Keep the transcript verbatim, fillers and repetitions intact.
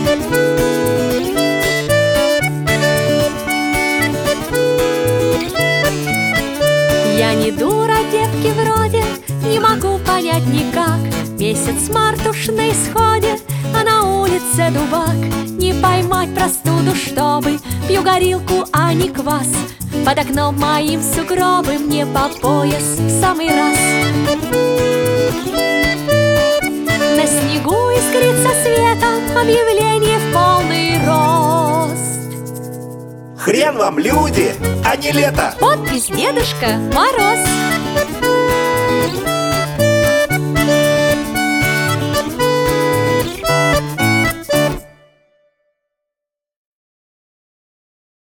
Я не дура, девки вроде, не могу понять никак. Месяц март уж на исходе, а на улице дубак. Не поймать простуду, чтобы пью горилку, а не квас. Под окном моим сугробы, мне по пояс в самый раз. На снегу искрится светом объявление в полный рост. Хрен вам, люди, а не лето! Подпись Дедушка Мороз.